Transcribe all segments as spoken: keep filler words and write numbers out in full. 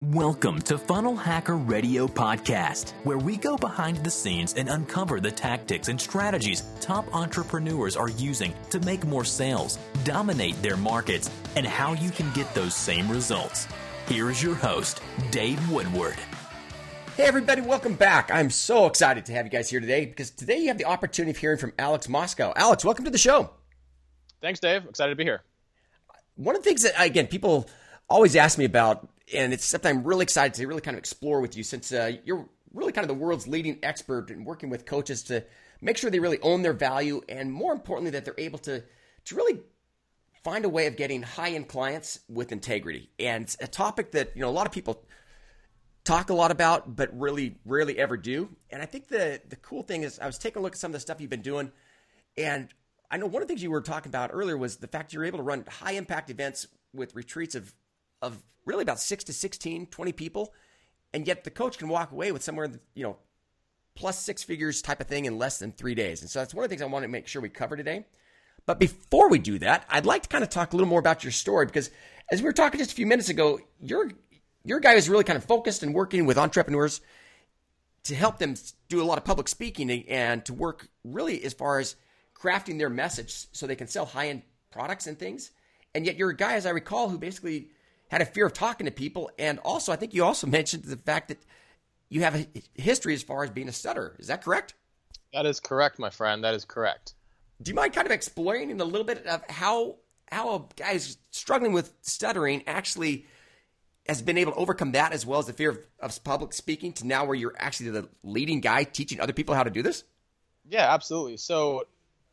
Welcome to Funnel Hacker Radio Podcast, where we go behind the scenes and uncover the tactics and strategies top entrepreneurs are using to make more sales, dominate their markets, and how you can get those same results. Here is your host, Dave Woodward. Hey everybody, welcome back. I'm so excited to have you guys here today because today you have the opportunity of hearing from Alex Moscow. Alex, welcome to the show. Thanks, Dave. Excited to be here. One of the things that, again, people always ask me about, and it's something I'm really excited to really kind of explore with you since uh, you're really kind of the world's leading expert in working with coaches to make sure they really own their value and, more importantly, that they're able to, to really find a way of getting high-end clients with integrity. And it's a topic that, you know, a lot of people talk a lot about but really rarely ever do. And I think the, the cool thing is I was taking a look at some of the stuff you've been doing, and I know one of the things you were talking about earlier was the fact you're able to run high-impact events with retreats of of really about six to sixteen, twenty people, and yet the coach can walk away with somewhere, you know, plus six figures type of thing in less than three days. And so that's one of the things I want to make sure we cover today. But before we do that, I'd like to kind of talk a little more about your story, because as we were talking just a few minutes ago, you're, you're a guy who's really kind of focused and working with entrepreneurs to help them do a lot of public speaking and to work really as far as crafting their message so they can sell high-end products and things. And yet you're a guy, as I recall, who basically had a fear of talking to people. And also, I think you also mentioned the fact that you have a history as far as being a stutterer. Is that correct? That is correct, my friend. That is correct. Do you mind kind of explaining a little bit of how how a guy who's struggling with stuttering actually has been able to overcome that, as well as the fear of, of public speaking, to now where you're actually the leading guy teaching other people how to do this? Yeah, absolutely. So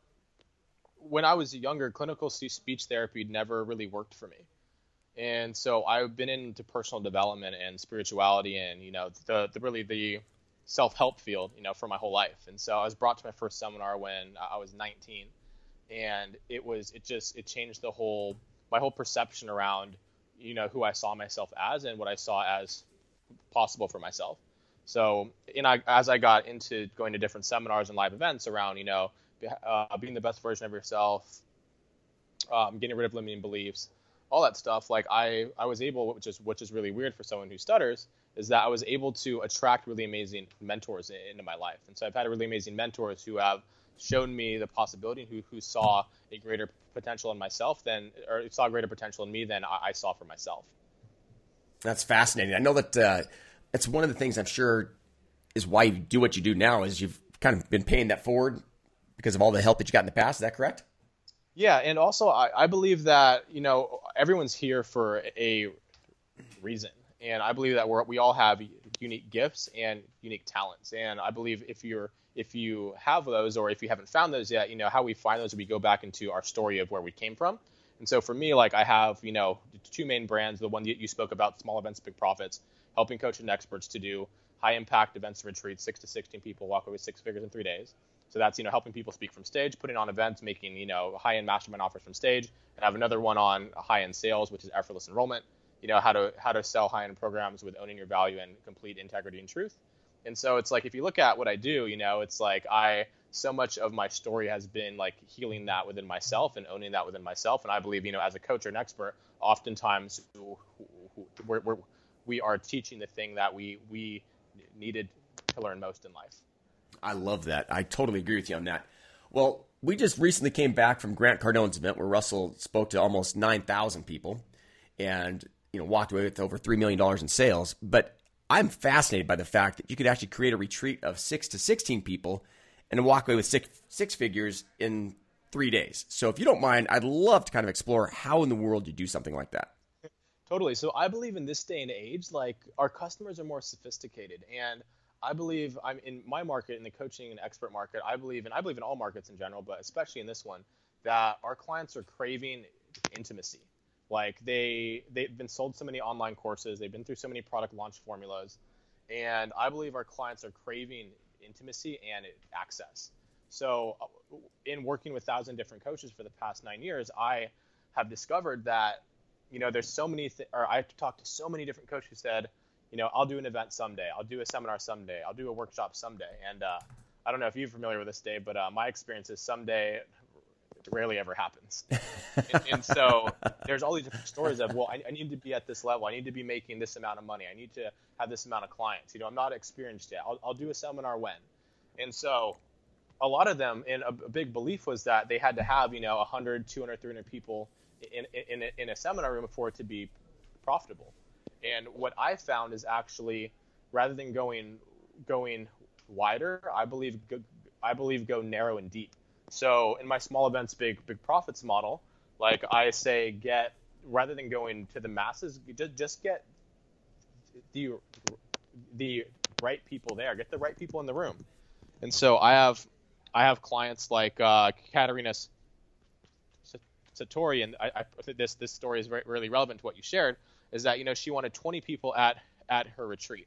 when I was younger, clinical speech therapy never really worked for me. And so I've been into personal development and spirituality and, you know, the, the really the self-help field, you know, for my whole life. And so I was brought to my first seminar when I was nineteen, and it was, it just, it changed the whole, my whole perception around, you know, who I saw myself as and what I saw as possible for myself. So, and I, as I got into going to different seminars and live events around, you know, uh, being the best version of yourself, um, getting rid of limiting beliefs, all that stuff, like I, I was able, which is which is really weird for someone who stutters, is that I was able to attract really amazing mentors into my life. And so I've had really amazing mentors who have shown me the possibility, who who saw a greater potential in myself than, or saw greater potential in me than I, I saw for myself. That's fascinating. I know that uh, it's one of the things I'm sure is why you do what you do now, is you've kind of been paying that forward because of all the help that you got in the past. Is that correct? Yeah, and also I, I believe that, you know, everyone's here for a reason, and I believe that we're, we all have unique gifts and unique talents, and I believe if you're if you have those, or if you haven't found those yet, you know, how we find those, we go back into our story of where we came from. And so for me, like I have, you know, two main brands, the one that you spoke about, Small Events, Big Profits, helping coaches and experts to do high impact events and retreats, six to sixteen people walk away with six figures in three days. So that's, you know, helping people speak from stage, putting on events, making, you know, high-end mastermind offers from stage. And I have another one on high-end sales, which is effortless enrollment, you know, how to how to sell high-end programs with owning your value and complete integrity and truth. And so it's like, if you look at what I do, you know, it's like I, so much of my story has been like healing that within myself and owning that within myself. And I believe, you know, as a coach or an expert, oftentimes we're, we're, we are teaching the thing that we, we needed to learn most in life. I love that. I totally agree with you on that. Well, we just recently came back from Grant Cardone's event where Russell spoke to almost nine thousand people and, you know, walked away with over three million dollars in sales. But I'm fascinated by the fact that you could actually create a retreat of six to sixteen people and walk away with six, six figures in three days. So if you don't mind, I'd love to kind of explore how in the world you do something like that. Totally. So I believe in this day and age, like our customers are more sophisticated, and I believe I'm in my market, in the coaching and expert market, I believe, and I believe in all markets in general, but especially in this one, that our clients are craving intimacy. Like they, they've been sold so many online courses, they've been through so many product launch formulas, and I believe our clients are craving intimacy and access. So in working with a thousand different coaches for the past nine years, I have discovered that, you know, there's so many, th- or I've talked to so many different coaches who said, you know, I'll do an event someday. I'll do a seminar someday. I'll do a workshop someday. And uh, I don't know if you're familiar with this, Dave, but uh, my experience is someday rarely ever happens. and, and so there's all these different stories of, well, I, I need to be at this level. I need to be making this amount of money. I need to have this amount of clients. You know, I'm not experienced yet. I'll, I'll do a seminar when. And so a lot of them, and a, a big belief was that they had to have, you know, one hundred, two hundred, three hundred people in, in, in, a, in a seminar room for it to be profitable. And what I found is actually, rather than going going wider, I believe go, I believe go narrow and deep. So in my small events, big big profits model, like I say, get rather than going to the masses, just just get the the right people there, get the right people in the room. And so I have I have clients like uh, Katerina Satori, and I, I think this this story is very, really relevant to what you shared. Is that, you know, she wanted twenty people at at her retreat,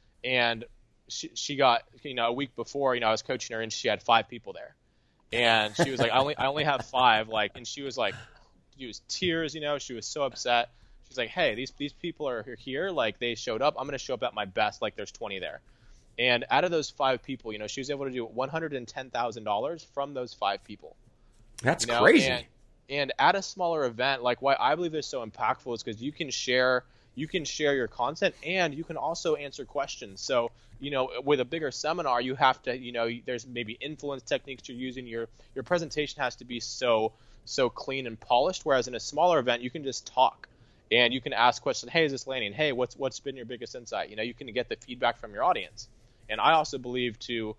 and she she got, you know, a week before, you know, I was coaching her and she had five people there, and she was like, I only I only have five, like, and she was like, she was tears, you know, she was so upset. She's like, hey, these these people are here, like they showed up, I'm gonna show up at my best, like there's twenty there. And out of those five people, you know, she was able to do one hundred ten thousand dollars from those five people. That's you know? crazy. And, and at a smaller event, like why I believe this so impactful is because you can share, you can share your content, and you can also answer questions. So, you know, with a bigger seminar, you have to, you know, there's maybe influence techniques you're using. Your your presentation has to be so so clean and polished. Whereas in a smaller event, you can just talk, and you can ask questions. Hey, is this landing? Hey, what's what's been your biggest insight? You know, you can get the feedback from your audience. And I also believe to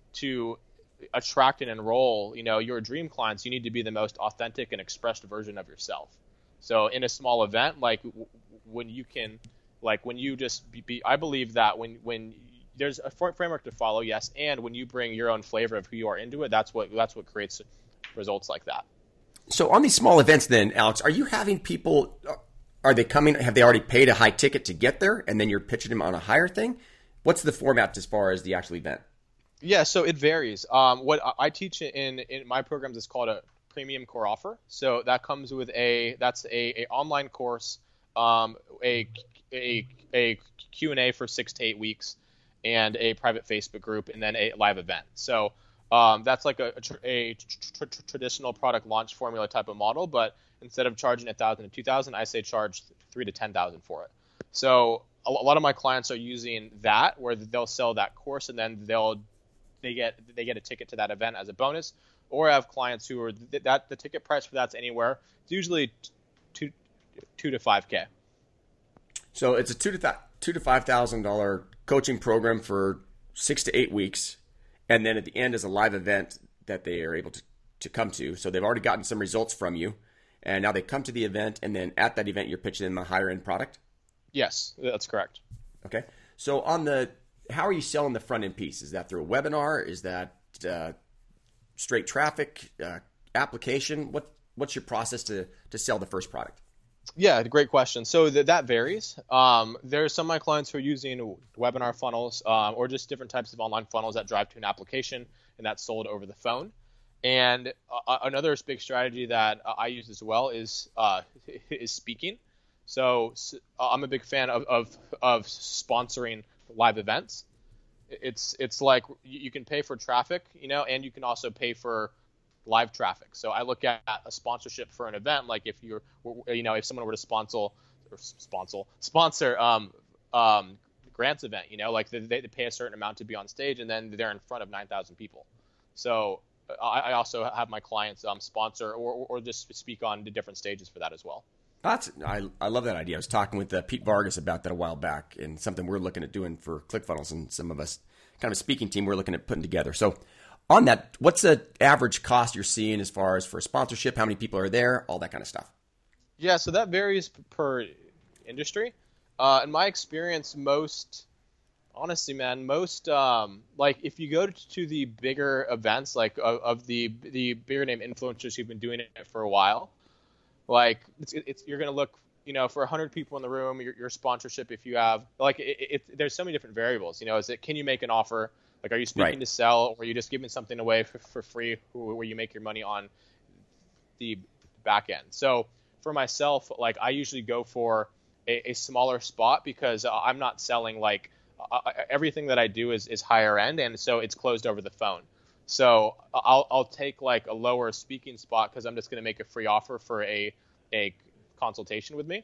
to attract and enroll, you know, your dream clients, you need to be the most authentic and expressed version of yourself. So in a small event, like w- when you can, like when you just be, be I believe that when, when there's a framework to follow, yes, and when you bring your own flavor of who you are into it, that's what that's what creates results like that. So on these small events then, Alex, are you having people, are they coming, have they already paid a high ticket to get there, and then you're pitching them on a higher thing? What's the format as far as the actual event? Yeah, so it varies. Um, what I teach in in my programs is called a premium core offer. So that comes with a that's a, a online course, um, a a a Q and A for six to eight weeks, and a private Facebook group, and then a live event. So um, that's like a, a, a tr- tr- traditional product launch formula type of model, but instead of charging a thousand to two thousand, I say charge three to ten thousand for it. So a lot of my clients are using that, where they'll sell that course and then they'll they get they get a ticket to that event as a bonus. Or I have clients who are that the ticket price for that's anywhere. It's usually two two to five k. So it's a two to th- two to five thousand dollar coaching program for six to eight weeks, and then at the end is a live event that they are able to, to come to. So they've already gotten some results from you, and now they come to the event, and then at that event you're pitching them a higher end product. Yes, that's correct. Okay. So on the, how are you selling the front end piece? Is that through a webinar? Is that uh, straight traffic, uh, application? What what's your process to to sell the first product? Yeah, great question. So th- that varies. Um, there's some of my clients who are using webinar funnels um, or just different types of online funnels that drive to an application, and that's sold over the phone. And uh, another big strategy that uh, I use as well is uh, is speaking. So uh, I'm a big fan of, of of sponsoring live events. It's it's like you can pay for traffic, you know, and you can also pay for live traffic. So I look at a sponsorship for an event, like if you're, you know, if someone were to sponsor or sponsor sponsor um um Grant's event, you know, like they, they pay a certain amount to be on stage, and then they're in front of nine thousand people. So I, I also have my clients um sponsor or or just speak on the different stages for that as well. That's I, I love that idea. I was talking with uh, Pete Vargas about that a while back, and something we're looking at doing for ClickFunnels, and some of us, kind of a speaking team, we're looking at putting together. So on that, what's the average cost you're seeing as far as for sponsorship? How many people are there? All that kind of stuff. Yeah, so that varies per industry. Uh, in my experience, most, honestly, man, most, um, like if you go to the bigger events, like of, of the the bigger name influencers who've been doing it for a while, like it's, it's you're gonna look, you know, for one hundred people in the room, your, your sponsorship, if you have, like, it, it, there's so many different variables. You know, is it, can you make an offer? Like, are you speaking right. to sell, or are you just giving something away for, for free, where you make your money on the back end? So for myself, like, I usually go for a, a smaller spot because I'm not selling, like, uh, everything that I do is, is higher end, and so it's closed over the phone. So I'll I'll take like a lower speaking spot because I'm just going to make a free offer for a a consultation with me.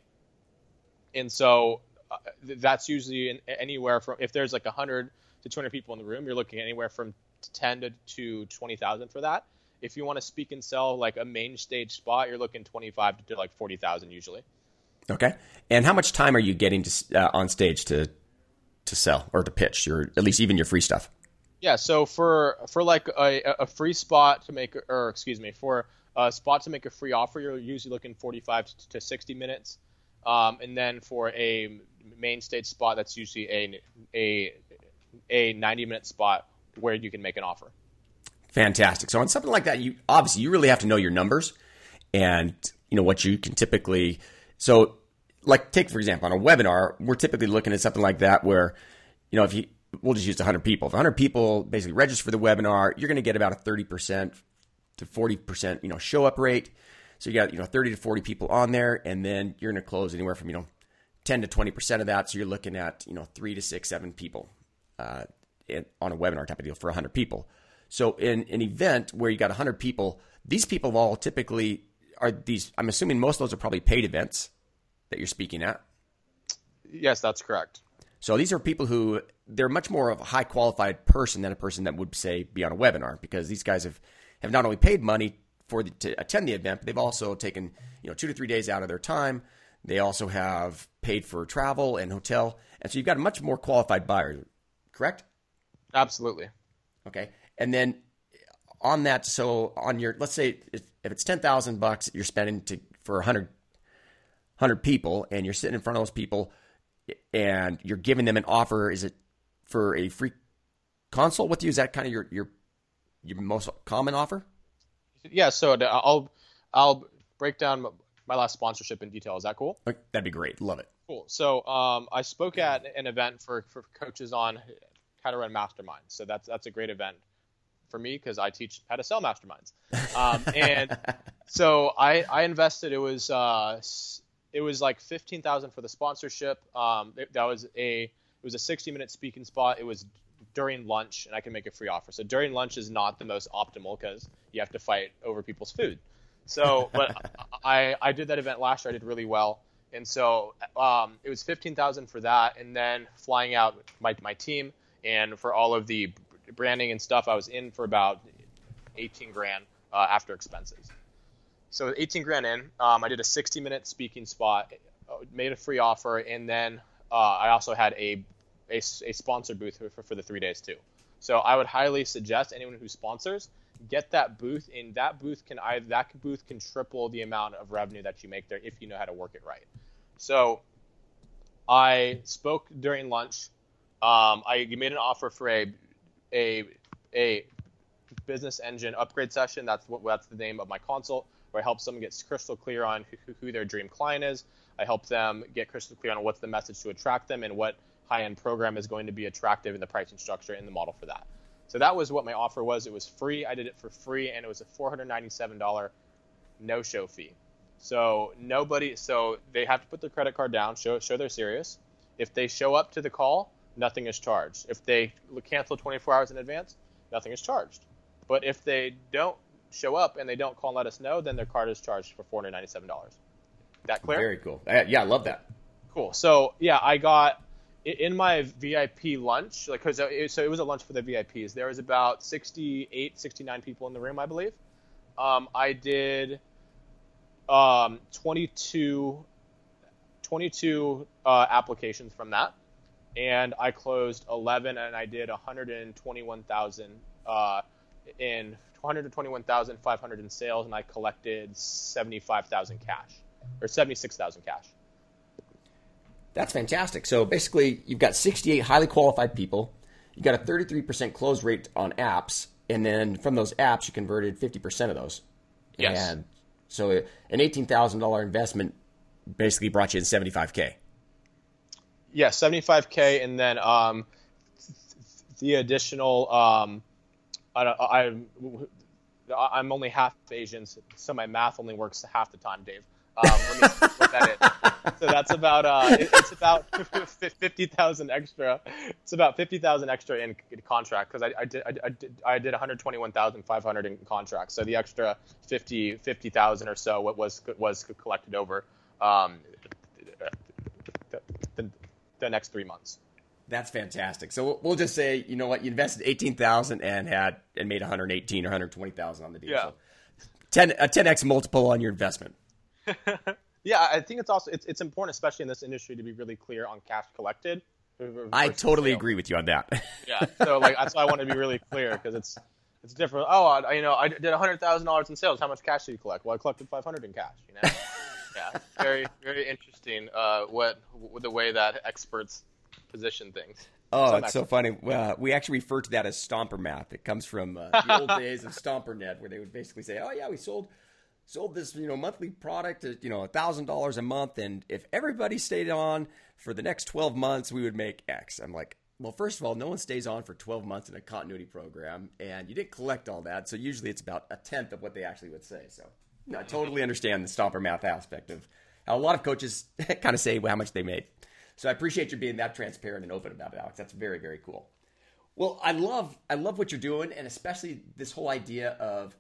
And so uh, that's usually in, anywhere from, if there's like one hundred to two hundred people in the room, you're looking at anywhere from ten to twenty thousand for that. If you want to speak and sell like a main stage spot, you're looking twenty-five to like forty thousand usually. Okay. And how much time are you getting to uh, on stage to to sell or to pitch, or at least even your free stuff? Yeah. So for for like a, a free spot to make, or excuse me, for a spot to make a free offer, you're usually looking forty-five to sixty minutes. Um, and then for a main stage spot, that's usually a a a ninety minute spot where you can make an offer. Fantastic. So on something like that, you obviously you really have to know your numbers and you know what you can typically. So like take for example on a webinar, we're typically looking at something like that where you know if you we'll just use one hundred people. If one hundred people basically register for the webinar, you're going to get about a thirty percent to forty percent you know show up rate. So you got you know thirty to forty people on there, and then you're going to close anywhere from you know ten to twenty percent of that. So you're looking at you know three to six, seven people uh, in, on a webinar type of deal for one hundred people. So in an event where you got one hundred people, these people all typically are these, I'm assuming most of those are probably paid events that you're speaking at. Yes, that's correct. So these are people who, they're much more of a high qualified person than a person that would say be on a webinar, because these guys have, have not only paid money for the, to attend the event, but they've also taken you know two to three days out of their time. They also have paid for travel and hotel. And so you've got a much more qualified buyer, correct? Absolutely. Okay. And then on that, so on your, let's say if, if it's ten thousand bucks you're spending to for one hundred, one hundred people, and you're sitting in front of those people and you're giving them an offer, is it for a free consult with you? Is that kind of your, your, your most common offer? Yeah. So I'll, I'll break down my last sponsorship in detail. Is that cool? Okay, that'd be great. Love it. Cool. So um, I spoke at an event for, for coaches on how to run masterminds. So that's, that's a great event for me because I teach how to sell masterminds. Um, and so I, I invested, it was, uh, it was like fifteen thousand for the sponsorship. Um, it, that was a, it was a sixty minute speaking spot. It was during lunch, and I can make a free offer. So during lunch is not the most optimal because you have to fight over people's food. So, but I, I did that event last year. I did really well. And so um, it was fifteen thousand for that. And then flying out my, my team, and for all of the branding and stuff, I was in for about eighteen grand uh, after expenses. So eighteen grand in, um, I did a sixty minute speaking spot, made a free offer, and then uh, I also had a, a, a sponsor booth for, for the three days too. So I would highly suggest anyone who sponsors, get that booth, and that booth can I that booth can triple the amount of revenue that you make there if you know how to work it right. So I spoke during lunch. Um, I made an offer for a a a business engine upgrade session. That's what that's the name of my consult, where I help someone get crystal clear on who, who their dream client is. I help them get crystal clear on what's the message to attract them and what high-end program is going to be attractive in the pricing structure and the model for that. So that was what my offer was. It was free. I did it for free, and it was a four hundred ninety-seven dollars no-show fee. So nobody, so they have to put their credit card down, show show they're serious. If they show up to the call, nothing is charged. If they cancel twenty-four hours in advance, nothing is charged. But if they don't show up and they don't call and let us know, then their card is charged for four hundred ninety-seven dollars. That clear? Very cool. Yeah, I love that. Cool. So yeah, I got in my V I P lunch, like, cause it, so it was a lunch for the V I Ps. There was about sixty-eight, sixty-nine people in the room, I believe. Um, I did um, twenty-two, twenty-two uh, applications from that. And I closed eleven, and I did one hundred twenty-one thousand uh, in one hundred twenty-one thousand five hundred in sales, and I collected seventy-five thousand cash, or seventy-six thousand cash. That's fantastic. So basically, you've got sixty-eight highly qualified people. You got a thirty-three percent close rate on apps, and then from those apps, you converted fifty percent of those. Yes. And so an eighteen thousand dollars investment basically brought you in seventy-five K. Yeah, seventy-five K, and then um, the additional. Um, I, I, I'm only half Asian, so my math only works half the time, Dave. Um, let me put that in. So that's about uh, it, it's about fifty thousand extra. It's about fifty thousand extra in, in contract because I, I did I, I did I did one hundred twenty-one thousand five hundred in contract. So the extra fifty thousand or so what was was collected over um, the, the, the next three months. That's fantastic. So we'll just say, you know what, you invested eighteen thousand and had and made one hundred eighteen or one hundred twenty thousand on the deal. Yeah. So ten a ten x multiple on your investment. Yeah, I think it's also it's it's important, especially in this industry, to be really clear on cash collected. I totally sale. agree with you on that. Yeah, so like that's why I want to be really clear because it's it's different. Oh, I, you know, I did a hundred thousand dollars in sales. How much cash did you collect? Well, I collected five hundred in cash. You know, yeah, very very interesting. Uh, what the way that experts position things. Oh, so it's actually, so funny. Uh, we actually refer to that as stomper math. It comes from uh, the old days of StomperNet, where they would basically say, "Oh yeah, we sold." Sold this, you know, monthly product at, you know, a thousand dollars a month, and if everybody stayed on for the next twelve months, we would make X. I'm like, well, first of all, no one stays on for twelve months in a continuity program, and you didn't collect all that, so usually it's about a tenth of what they actually would say. So, no, I totally understand the stomper math aspect of how a lot of coaches kind of say how much they made. So I appreciate you being that transparent and open about it, Alex. That's very, very cool. Well, I love, I love what you're doing, and especially this whole idea of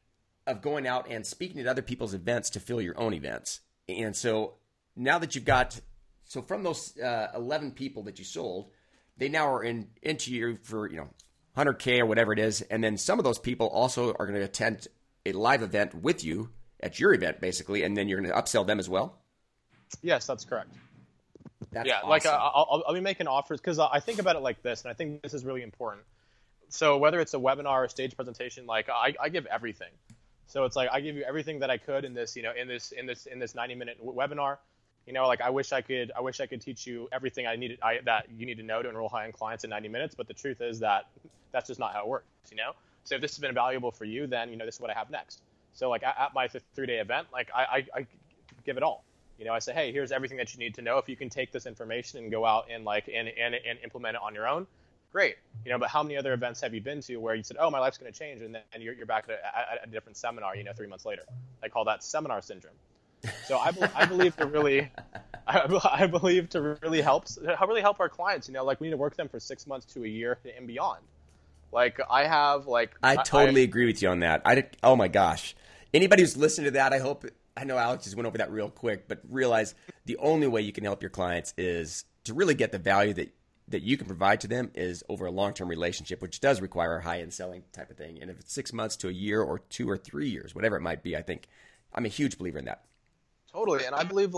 of going out and speaking at other people's events to fill your own events. And so now that you've got, so from those uh, eleven people that you sold, they now are in into you for, you know, one hundred K or whatever it is. And then some of those people also are going to attend a live event with you at your event, basically. And then you're going to upsell them as well. Yes, that's correct. That's yeah, awesome. like uh, I'll, I'll be making offers because I think about it like this, and I think this is really important. So whether it's a webinar or stage presentation, like I, I give everything. So it's like I give you everything that I could in this, you know, in this in this in this ninety minute webinar. You know, like I wish I could I wish I could teach you everything I needed I, that you need to know to enroll high-end clients in ninety minutes. But the truth is that that's just not how it works. You know, so if this has been valuable for you, then you know this is what I have next. So like at, at my three day event, like I, I, I give it all. You know, I say, hey, here's everything that you need to know. If you can take this information and go out and like and and, and implement it on your own, great. You know, but how many other events have you been to where you said, oh, my life's going to change, and then and you're, you're back at a, at a different seminar, you know, three months later? I call that seminar syndrome. So I, be, I believe to really, I, I believe to really help, really help our clients, you know, like we need to work them for six months to a year and beyond. Like I have like. I totally I, agree with you on that. I, oh my gosh. Anybody who's listening to that, I hope, I know Alex just went over that real quick, but realize the only way you can help your clients is to really get the value that that you can provide to them is over a long-term relationship, which does require a high-end selling type of thing. And if it's six months to a year or two or three years, whatever it might be, I think I'm a huge believer in that. Totally. And I believe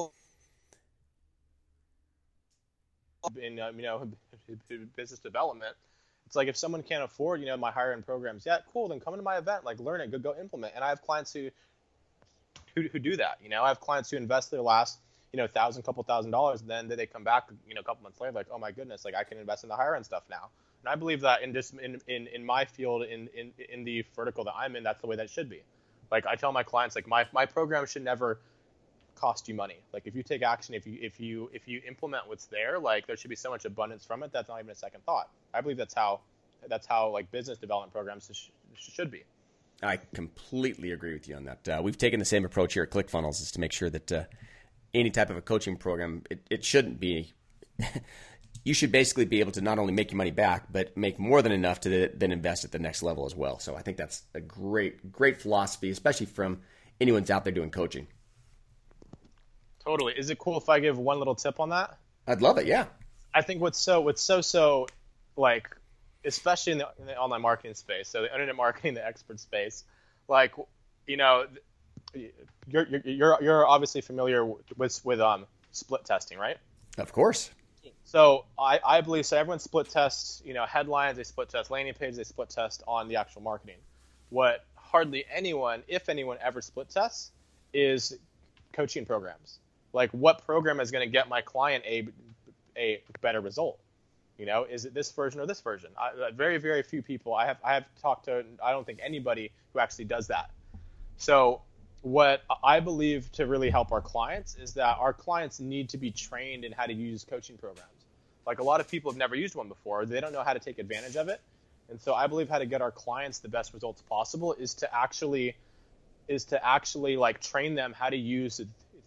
in, uh, you know, business development, it's like if someone can't afford, you know, my higher end programs, yeah, cool, then come to my event, like learn it, go, go implement. And I have clients who, who, who do that. You know, I have clients who invest their last, you know, thousand, couple thousand dollars, and then they come back, you know, a couple months later, like, oh my goodness, like I can invest in the higher end stuff now. And I believe that in just in, in, in my field, in, in, in the vertical that I'm in, that's the way that it should be. Like I tell my clients, like my, my program should never cost you money. Like if you take action, if you, if you, if you implement what's there, like there should be so much abundance from it. That's not even a second thought. I believe that's how, that's how like business development programs sh- should be. I completely agree with you on that. Uh, we've taken the same approach here at ClickFunnels, is to make sure that, uh, any type of a coaching program, it, it shouldn't be, you should basically be able to not only make your money back, but make more than enough to then invest at the next level as well. So I think that's a great, great philosophy, especially from anyone's out there doing coaching. Totally. Is it cool if I give one little tip on that? I'd love it. Yeah. I think what's so, what's so, so like, especially in the, in the online marketing space, so the internet marketing, the expert space, like, you know, You're, you're you're obviously familiar with with um split testing, right? Of course. So I, I believe so. Everyone split tests, you know, headlines. They split test landing pages. They split test on the actual marketing. What hardly anyone, if anyone, ever split tests is coaching programs. Like, what program is going to get my client a a better result? You know, is it this version or this version? I, very very few people. I have I have talked to. I don't think anybody who actually does that. So what I believe to really help our clients is that our clients need to be trained in how to use coaching programs. Like a lot of people have never used one before. They don't know how to take advantage of it. And so I believe how to get our clients the best results possible is to actually is to actually like train them how to use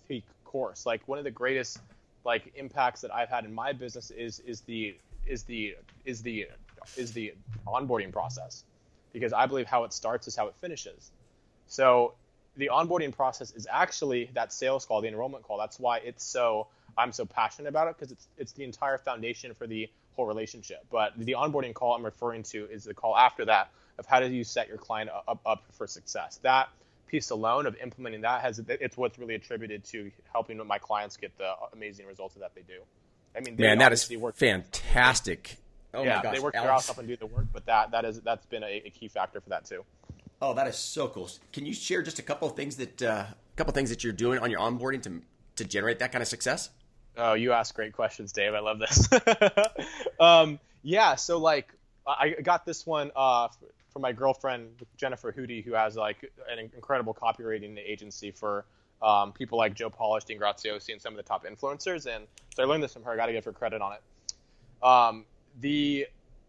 course. Like one of the greatest like impacts that I've had in my business is is the is the is the is the onboarding process, because I believe how it starts is how it finishes. So the onboarding process is actually that sales call, the enrollment call. That's why it's so I'm so passionate about it, because it's it's the entire foundation for the whole relationship. But the onboarding call I'm referring to is the call after that of how do you set your client up, up for success. That piece alone of implementing that has it's what's really attributed to helping my clients get the amazing results that they do. I mean, man, that is work fantastic. Oh yeah, my gosh, they work Alex. their ass off and do the work, but that that is that's been a, a key factor for that too. Oh, that is so cool. Can you share just a couple of things that uh, a couple of things that you're doing on your onboarding to to generate that kind of success? Oh, you ask great questions, Dave. I love this. um, yeah, so like I got this one uh, from my girlfriend Jennifer Hootie, who has like an incredible copywriting agency for um, people like Joe Polish, Dean Graziosi, and some of the top influencers. And so I learned this from her. I got to give her credit on it. Um, the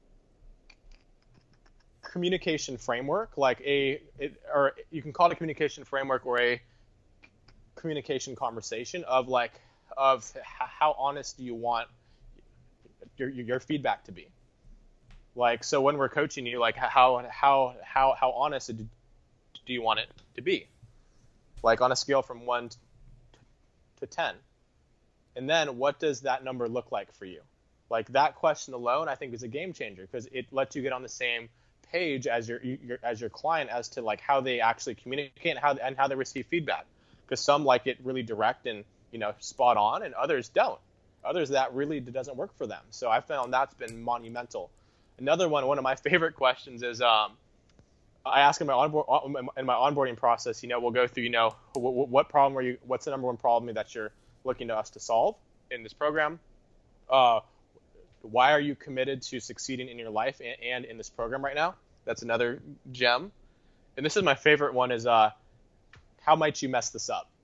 communication framework, like a, it, or you can call it a communication framework or a communication conversation of like, of how honest do you want your your feedback to be. Like, so when we're coaching you, like how how how how honest do you want it to be? Like on a scale from one to ten. And then what does that number look like for you? Like that question alone, I think, is a game changer, because it lets you get on the same page as your, your as your client as to like how they actually communicate and how and how they receive feedback. Because some like it really direct and, you know, spot on, and others don't. Others that really doesn't work for them. So I found that's been monumental. Another one, one of my favorite questions is um, I ask in my onboard in my onboarding process. You know, we'll go through. You know, what, what problem are you? What's the number one problem that you're looking to us to solve in this program? Uh, why are you committed to succeeding in your life and, and in this program right now? That's another gem. And this is my favorite one. Is uh, how might you mess this up?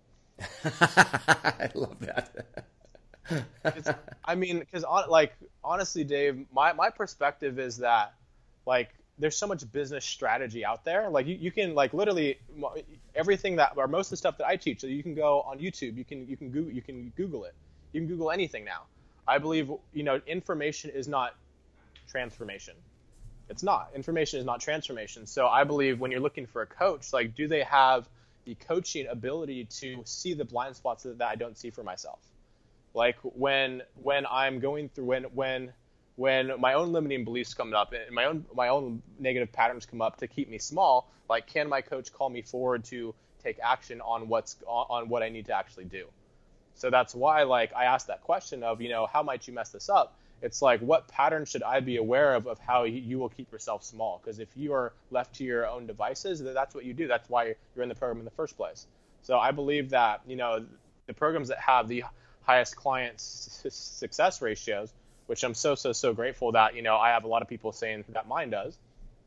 I love that. It's, I mean, because like honestly, Dave, my, my perspective is that like there's so much business strategy out there. Like you, you can like literally everything that or most of the stuff that I teach. So you can go on YouTube, you can you can Google you can Google it. You can Google anything now. I believe you know information is not transformation. It's not. Information is not transformation. So I believe when you're looking for a coach, like do they have the coaching ability to see the blind spots that I don't see for myself? Like when when I'm going through when when when my own limiting beliefs come up and my own my own negative patterns come up to keep me small, like can my coach call me forward to take action on what's on what I need to actually do? So that's why like I asked that question of, you know, how might you mess this up? It's like, what pattern should I be aware of of how you will keep yourself small? Because if you are left to your own devices, that's what you do. That's why you're in the program in the first place. So I believe that, you know, the programs that have the highest client success ratios, which I'm so, so, so grateful that, you know, I have a lot of people saying that mine does,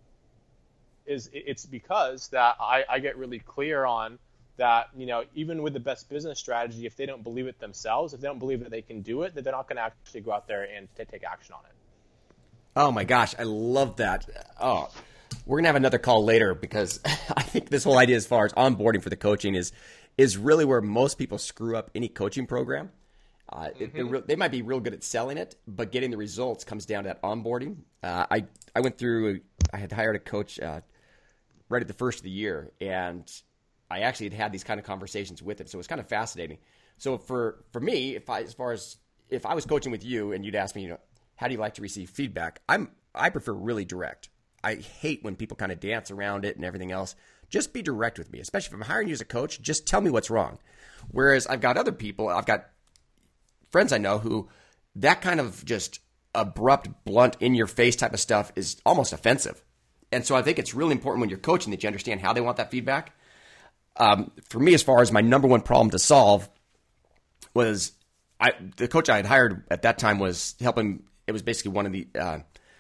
is it's because that I, I get really clear on that, you know, even with the best business strategy, if they don't believe it themselves, if they don't believe that they can do it, then they're not going to actually go out there and t- take action on it. Oh my gosh, I love that. Oh, we're going to have another call later, because I think this whole idea as far as onboarding for the coaching is is really where most people screw up any coaching program. Uh, mm-hmm. it, re- they might be real good at selling it, but getting the results comes down to that onboarding. Uh, I, I went through, I had hired a coach uh, right at the first of the year, and I actually had had these kind of conversations with him, so it was kind of fascinating. So for, for me, if I, as far as if I was coaching with you and you'd ask me, you know, how do you like to receive feedback? I'm I prefer really direct. I hate when people kind of dance around it and everything else. Just be direct with me, especially if I'm hiring you as a coach. Just tell me what's wrong. Whereas I've got other people, I've got friends I know who that kind of just abrupt, blunt, in-your-face type of stuff is almost offensive. And so I think it's really important when you're coaching that you understand how they want that feedback. Um, for me, as far as my number one problem to solve was I, the coach I had hired at that time was helping. It was basically one of the, uh,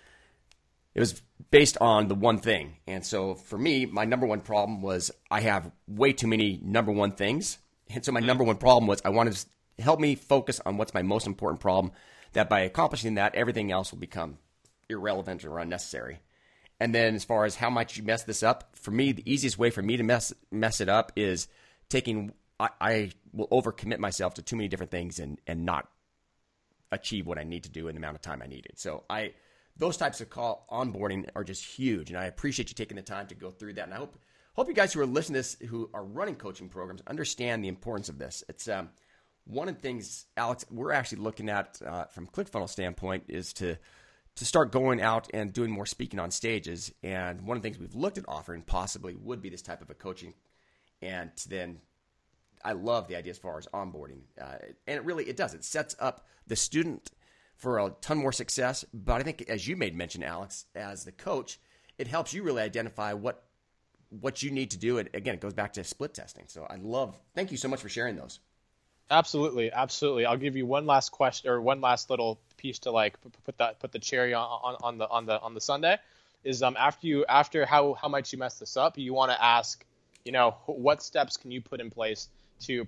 it was based on the one thing. And so for me, my number one problem was I have way too many number one things. And so my number one problem was I wanted to help me focus on what's my most important problem, that by accomplishing that, everything else will become irrelevant or unnecessary. And then as far as how much you mess this up, for me, the easiest way for me to mess mess it up is taking I, I will overcommit myself to too many different things and, and not achieve what I need to do in the amount of time I needed. So I, those types of call onboarding are just huge. And I appreciate you taking the time to go through that. And I hope, hope you guys who are listening to this, who are running coaching programs, understand the importance of this. It's um, one of the things, Alex, we're actually looking at uh, from ClickFunnels standpoint is to, to start going out and doing more speaking on stages. And one of the things we've looked at offering possibly would be this type of a coaching. And then I love the idea as far as onboarding. Uh, and it really, it does. It sets up the student for a ton more success. But I think, as you made mention, Alex, as the coach, it helps you really identify what what you need to do. And again, it goes back to split testing. So I love, thank you so much for sharing those. Absolutely. Absolutely. I'll give you one last question or one last little piece to like put that, put the cherry on, on, on the, on the, on the sundae is um, after you, after how, how might you mess this up? You want to ask, you know, what steps can you put in place to,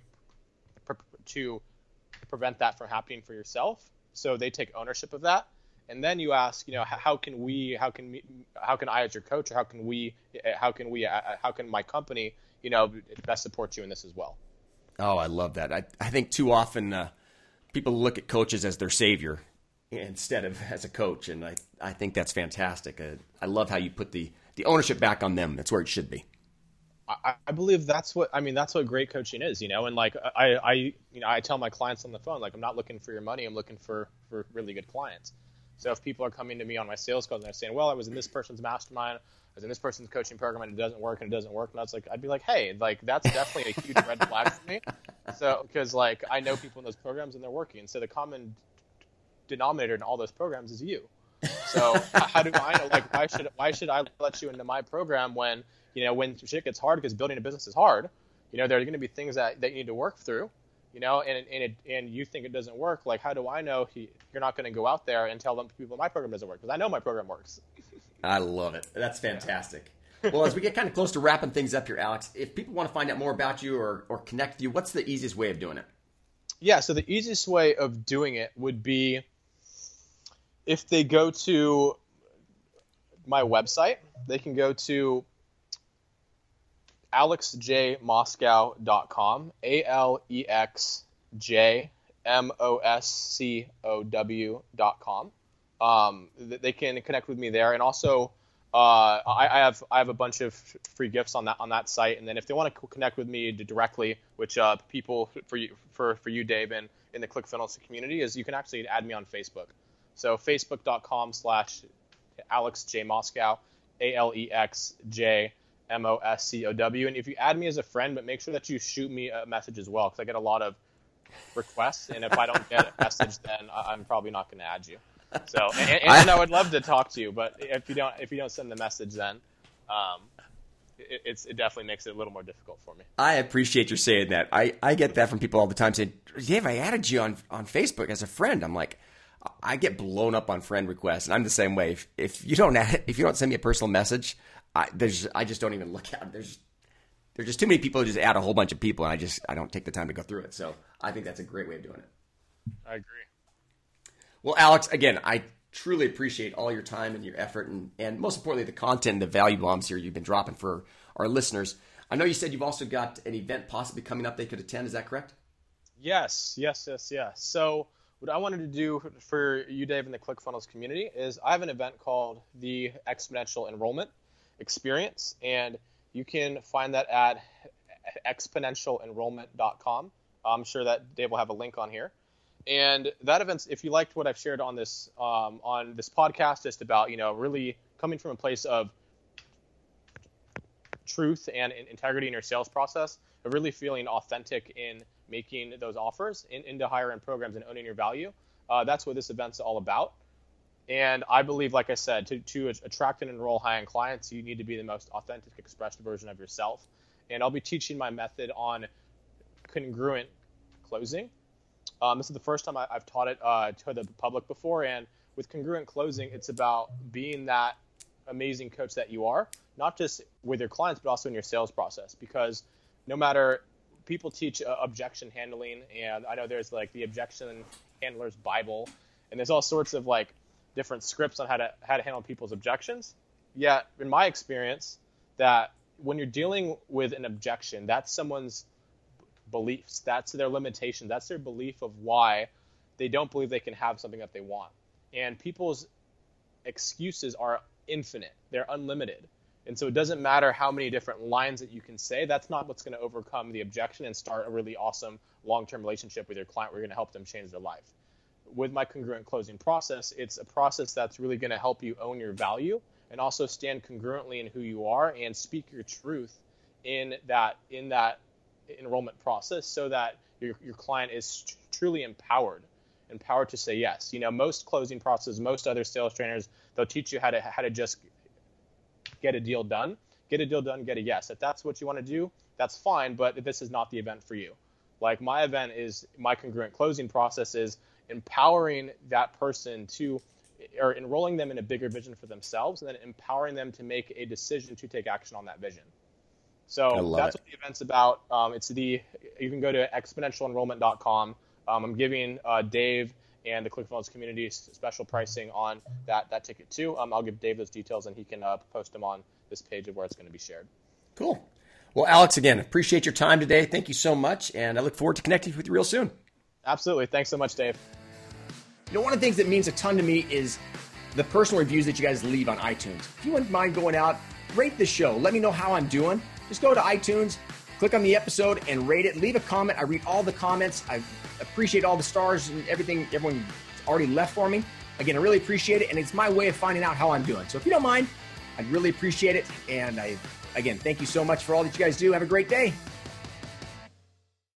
to prevent that from happening for yourself? So they take ownership of that. And then you ask, you know, how can we, how can we, how can I as your coach, or how can we, how can we, how can my company, you know, best support you in this as well? Oh, I love that. I, I think too often uh, people look at coaches as their savior instead of as a coach. And I, I think that's fantastic. Uh, I love how you put the, the ownership back on them. That's where it should be. I, I believe that's what, I mean, that's what great coaching is, you know, and like I, I, you know, I tell my clients on the phone, like, I'm not looking for your money. I'm looking for, for really good clients. So if people are coming to me on my sales calls and they're saying, well, I was in this person's mastermind, I was in this person's coaching program and it doesn't work and it doesn't work. And I was like, I'd be like, hey, like that's definitely a huge red flag for me. So, because like I know people in those programs and they're working. So the common denominator in all those programs is you. So how do I know, like, why should, why should I let you into my program when, you know, when shit gets hard, because building a business is hard, you know, there are going to be things that, that you need to work through. You know, and and it, and you think it doesn't work. Like, how do I know he, you're not going to go out there and tell them people my program doesn't work? Because I know my program works. I love it. That's fantastic. Well, as we get kind of close to wrapping things up here, Alex, if people want to find out more about you or, or connect with you, what's the easiest way of doing it? Yeah, so the easiest way of doing it would be if they go to my website, they can go to alex j moscow dot com, A L E X J M O S C O W dot com. Um, they can connect with me there, and also uh, I, I have I have a bunch of free gifts on that on that site. And then if they want to connect with me directly, which uh, people for you for for you, Dave, and in the ClickFunnels community, is you can actually add me on Facebook. So facebook dot com slash Alex J Moscow, A L E X J M O S C O W. And if you add me as a friend, but make sure that you shoot me a message as well, because I get a lot of requests, and if I don't get a message, then I'm probably not going to add you. So, and, and, and I would love to talk to you, but if you don't, if you don't send the message, then um, it, it's it definitely makes it a little more difficult for me. I appreciate you saying that. I, I get that from people all the time saying, Dave, I added you on on Facebook as a friend. I'm like, I get blown up on friend requests, and I'm the same way. If, if you don't add, if you don't send me a personal message, I, there's, I just don't even look at it. There's, there's just too many people who just add a whole bunch of people, and I just, I don't take the time to go through it. So I think that's a great way of doing it. I agree. Well, Alex, again, I truly appreciate all your time and your effort, and, and most importantly, the content and the value bombs here you've been dropping for our listeners. I know you said you've also got an event possibly coming up they could attend. Is that correct? Yes, yes, yes, yes. So what I wanted to do for you, Dave, in the ClickFunnels community is I have an event called the Exponential Enrollment Experience, and you can find that at exponential enrollment dot com. I'm sure that Dave will have a link on here. And that event, if you liked what I've shared on this um, on this podcast, just about, you know, really coming from a place of truth and integrity in your sales process, of really feeling authentic in making those offers in, into higher end programs and owning your value, uh, that's what this event's all about. And I believe, like I said, to, to attract and enroll high-end clients, you need to be the most authentic, expressed version of yourself. And I'll be teaching my method on congruent closing. Um, this is the first time I, I've taught it uh, to the public before. And with congruent closing, it's about being that amazing coach that you are, not just with your clients, but also in your sales process. Because no matter, people teach uh, objection handling, and I know there's like the objection handler's Bible, and there's all sorts of like different scripts on how to how to handle people's objections. Yet, in my experience, that when you're dealing with an objection, that's someone's beliefs. That's their limitation. That's their belief of why they don't believe they can have something that they want. And people's excuses are infinite. They're unlimited. And so it doesn't matter how many different lines that you can say. That's not what's going to overcome the objection and start a really awesome long-term relationship with your client where you're going to help them change their life. With my congruent closing process, it's a process that's really going to help you own your value and also stand congruently in who you are and speak your truth in that in that enrollment process so that your, your client is tr- truly empowered, empowered to say yes. You know, most closing processes, most other sales trainers, they'll teach you how to how to just get a deal done, get a deal done, get a yes. If that's what you want to do, that's fine, but this is not the event for you. Like my event is, my congruent closing process is empowering that person to, or enrolling them in a bigger vision for themselves, and then empowering them to make a decision to take action on that vision. So that's it. what the event's about. Um, it's the, you can go to exponential enrollment dot com. Um, I'm giving uh, Dave and the ClickFunnels community special pricing on that that ticket too. Um, I'll give Dave those details, and he can uh, post them on this page of where it's going to be shared. Cool. Well, Alex, again, appreciate your time today. Thank you so much, and I look forward to connecting with you real soon. Absolutely. Thanks so much, Dave. You know, one of the things that means a ton to me is the personal reviews that you guys leave on iTunes. If you wouldn't mind going out, rate the show. Let me know how I'm doing. Just go to iTunes, click on the episode, and rate it. Leave a comment. I read all the comments. I appreciate all the stars and everything everyone already left for me. Again, I really appreciate it, and it's my way of finding out how I'm doing. So if you don't mind, I'd really appreciate it. And I, again, thank you so much for all that you guys do. Have a great day.